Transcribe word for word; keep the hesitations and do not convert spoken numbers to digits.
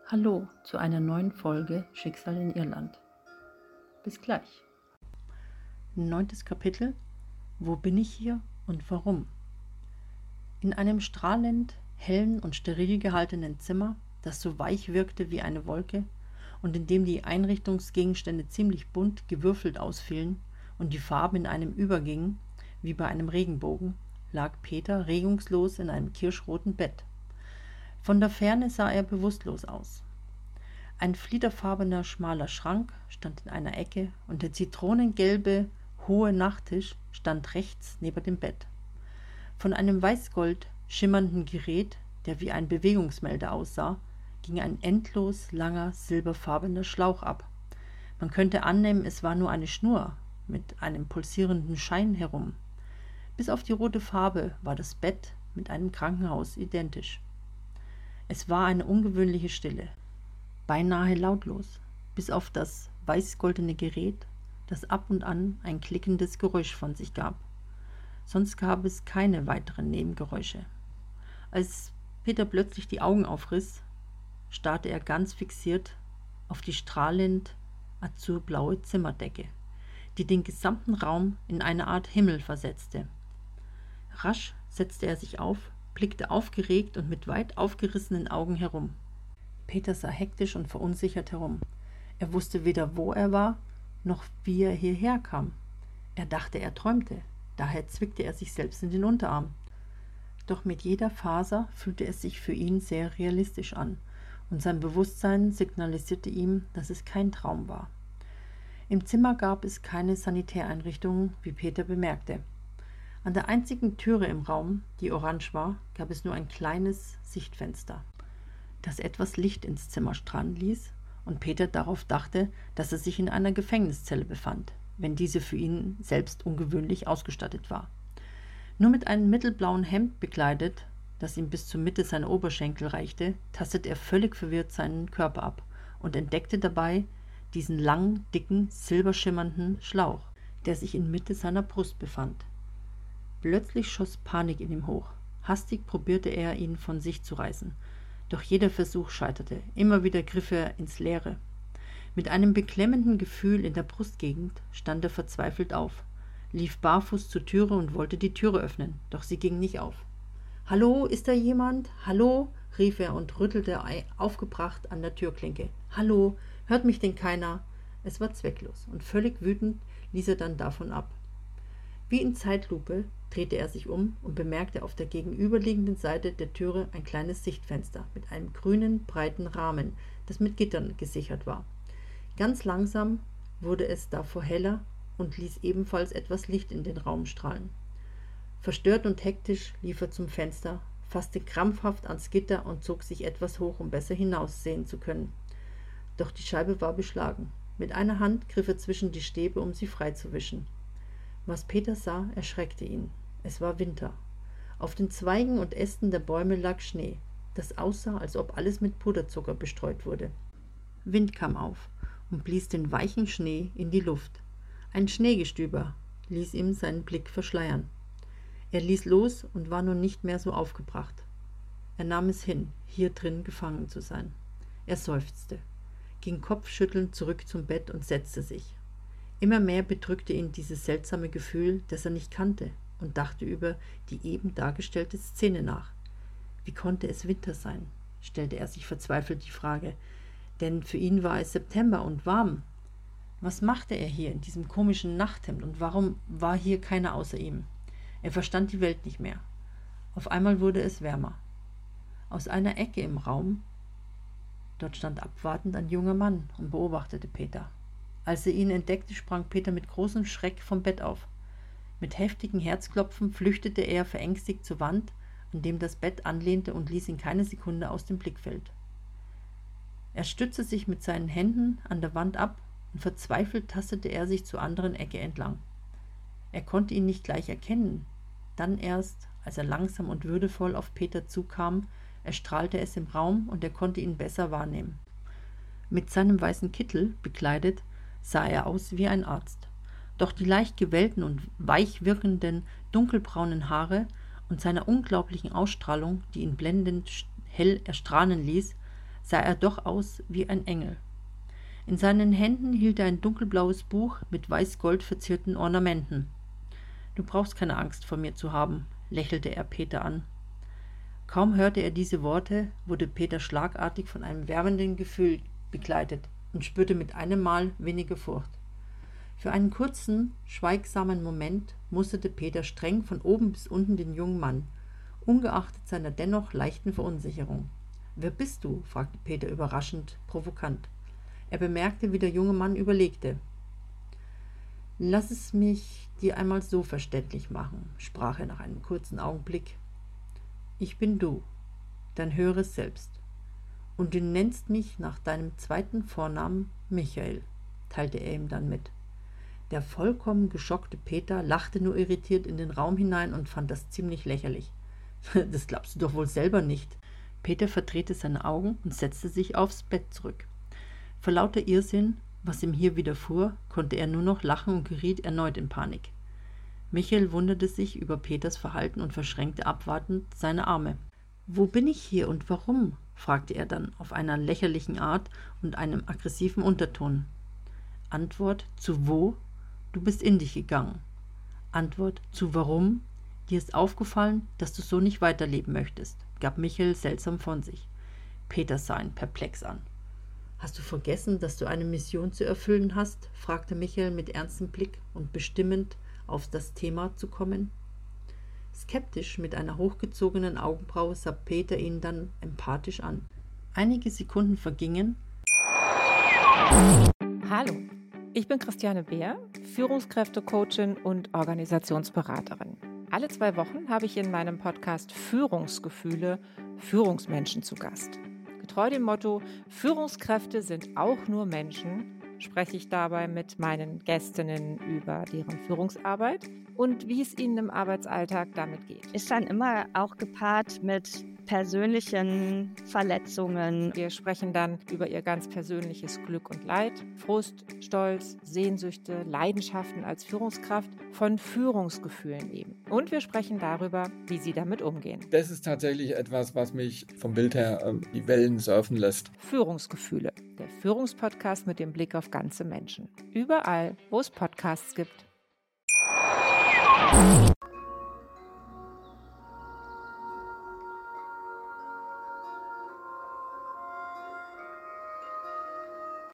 Hallo zu einer neuen Folge Schicksal in Irland. Bis gleich. Neuntes Kapitel. Wo bin ich hier und warum? In einem strahlend hellen und steril gehaltenen Zimmer, das so weich wirkte wie eine Wolke und in dem die Einrichtungsgegenstände ziemlich bunt gewürfelt ausfielen und die Farben in einem übergingen, wie bei einem Regenbogen, lag Peter regungslos in einem kirschroten Bett. Von der Ferne sah er bewusstlos aus. Ein fliederfarbener, schmaler Schrank stand in einer Ecke und der zitronengelbe, hohe Nachttisch stand rechts neben dem Bett. Von einem weißgold schimmernden Gerät, der wie ein Bewegungsmelder aussah, ging ein endlos langer, silberfarbener Schlauch ab. Man könnte annehmen, es war nur eine Schnur mit einem pulsierenden Schein herum. Bis auf die rote Farbe war das Bett mit einem Krankenhaus identisch. Es war eine ungewöhnliche Stille, beinahe lautlos, bis auf das weißgoldene Gerät, das ab und an ein klickendes Geräusch von sich gab. Sonst gab es keine weiteren Nebengeräusche. Als Peter plötzlich die Augen aufriss, starrte er ganz fixiert auf die strahlend azurblaue Zimmerdecke, die den gesamten Raum in eine Art Himmel versetzte. Rasch setzte er sich auf, blickte aufgeregt und mit weit aufgerissenen Augen herum. Peter sah hektisch und verunsichert herum. Er wusste weder, wo er war, noch wie er hierher kam. Er dachte, er träumte, daher zwickte er sich selbst in den Unterarm. Doch mit jeder Faser fühlte es sich für ihn sehr realistisch an, und sein Bewusstsein signalisierte ihm, dass es kein Traum war. Im Zimmer gab es keine Sanitäreinrichtungen, wie Peter bemerkte. An der einzigen Türe im Raum, die orange war, gab es nur ein kleines Sichtfenster, das etwas Licht ins Zimmer strahlen ließ, und Peter darauf dachte, dass er sich in einer Gefängniszelle befand, wenn diese für ihn selbst ungewöhnlich ausgestattet war. Nur mit einem mittelblauen Hemd bekleidet, das ihm bis zur Mitte seiner Oberschenkel reichte, tastete er völlig verwirrt seinen Körper ab und entdeckte dabei diesen langen, dicken, silberschimmernden Schlauch, der sich in Mitte seiner Brust befand. Plötzlich schoss Panik in ihm hoch. Hastig probierte er, ihn von sich zu reißen. Doch jeder Versuch scheiterte. Immer wieder griff er ins Leere. Mit einem beklemmenden Gefühl in der Brustgegend stand er verzweifelt auf, lief barfuß zur Türe und wollte die Türe öffnen, doch sie ging nicht auf. »Hallo, ist da jemand? Hallo?« rief er und rüttelte aufgebracht an der Türklinke. »Hallo, hört mich denn keiner?« Es war zwecklos, und völlig wütend ließ er dann davon ab. Wie in Zeitlupe drehte er sich um und bemerkte auf der gegenüberliegenden Seite der Türe ein kleines Sichtfenster mit einem grünen, breiten Rahmen, das mit Gittern gesichert war. Ganz langsam wurde es davor heller und ließ ebenfalls etwas Licht in den Raum strahlen. Verstört und hektisch lief er zum Fenster, fasste krampfhaft ans Gitter und zog sich etwas hoch, um besser hinaussehen zu können. Doch die Scheibe war beschlagen. Mit einer Hand griff er zwischen die Stäbe, um sie freizuwischen. Was Peter sah, erschreckte ihn. Es war Winter. Auf den Zweigen und Ästen der Bäume lag Schnee, das aussah, als ob alles mit Puderzucker bestreut wurde. Wind kam auf und blies den weichen Schnee in die Luft. Ein Schneegestöber ließ ihm seinen Blick verschleiern. Er ließ los und war nun nicht mehr so aufgebracht. Er nahm es hin, hier drin gefangen zu sein. Er seufzte, ging kopfschüttelnd zurück zum Bett und setzte sich. Immer mehr bedrückte ihn dieses seltsame Gefühl, das er nicht kannte, und dachte über die eben dargestellte Szene nach. Wie konnte es Winter sein? Stellte er sich verzweifelt die Frage, denn für ihn war es September und warm. Was machte er hier in diesem komischen Nachthemd und warum war hier keiner außer ihm? Er verstand die Welt nicht mehr. Auf einmal wurde es wärmer. Aus einer Ecke im Raum, dort stand abwartend ein junger Mann und beobachtete Peter. Als er ihn entdeckte, sprang Peter mit großem Schreck vom Bett auf. Mit heftigen Herzklopfen flüchtete er verängstigt zur Wand, an dem das Bett anlehnte, und ließ ihn keine Sekunde aus dem Blickfeld. Er stützte sich mit seinen Händen an der Wand ab und verzweifelt tastete er sich zur anderen Ecke entlang. Er konnte ihn nicht gleich erkennen. Dann erst, als er langsam und würdevoll auf Peter zukam, erstrahlte es im Raum und er konnte ihn besser wahrnehmen. Mit seinem weißen Kittel bekleidet, sah er aus wie ein Arzt. Doch die leicht gewellten und weich wirkenden, dunkelbraunen Haare und seiner unglaublichen Ausstrahlung, die ihn blendend hell erstrahlen ließ, sah er doch aus wie ein Engel. In seinen Händen hielt er ein dunkelblaues Buch mit weiß-gold verzierten Ornamenten. »Du brauchst keine Angst vor mir zu haben«, lächelte er Peter an. Kaum hörte er diese Worte, wurde Peter schlagartig von einem wärmenden Gefühl begleitet und spürte mit einem Mal weniger Furcht. Für einen kurzen, schweigsamen Moment musterte Peter streng von oben bis unten den jungen Mann, ungeachtet seiner dennoch leichten Verunsicherung. »Wer bist du?« fragte Peter überraschend, provokant. Er bemerkte, wie der junge Mann überlegte. »Lass es mich dir einmal so verständlich machen«, sprach er nach einem kurzen Augenblick. »Ich bin du, dann höre es selbst. Und du nennst mich nach deinem zweiten Vornamen Michael«, teilte er ihm dann mit. Der vollkommen geschockte Peter lachte nur irritiert in den Raum hinein und fand das ziemlich lächerlich. »Das glaubst du doch wohl selber nicht.« Peter verdrehte seine Augen und setzte sich aufs Bett zurück. Vor lauter Irrsinn, was ihm hier widerfuhr, konnte er nur noch lachen und geriet erneut in Panik. Michael wunderte sich über Peters Verhalten und verschränkte abwartend seine Arme. »Wo bin ich hier und warum?« fragte er dann auf einer lächerlichen Art und einem aggressiven Unterton. Antwort zu wo? Du bist in dich gegangen. Antwort zu warum? Dir ist aufgefallen, dass du so nicht weiterleben möchtest, gab Michael seltsam von sich. Peter sah ihn perplex an. »Hast du vergessen, dass du eine Mission zu erfüllen hast?« fragte Michael mit ernstem Blick und bestimmend auf das Thema zu kommen. Skeptisch mit einer hochgezogenen Augenbraue sah Peter ihn dann empathisch an. Einige Sekunden vergingen. Hallo, ich bin Christiane Beer, Führungskräftecoachin und Organisationsberaterin. Alle zwei Wochen habe ich in meinem Podcast Führungsgefühle Führungsmenschen zu Gast. Getreu dem Motto Führungskräfte sind auch nur Menschen, spreche ich dabei mit meinen Gästinnen über deren Führungsarbeit und wie es ihnen im Arbeitsalltag damit geht. Ist dann immer auch gepaart mit persönlichen Verletzungen. Wir sprechen dann über ihr ganz persönliches Glück und Leid, Frust, Stolz, Sehnsüchte, Leidenschaften als Führungskraft, von Führungsgefühlen eben. Und wir sprechen darüber, wie sie damit umgehen. Das ist tatsächlich etwas, was mich vom Bild her äh, die Wellen surfen lässt. Führungsgefühle, der Führungspodcast mit dem Blick auf ganze Menschen. Überall, wo es Podcasts gibt.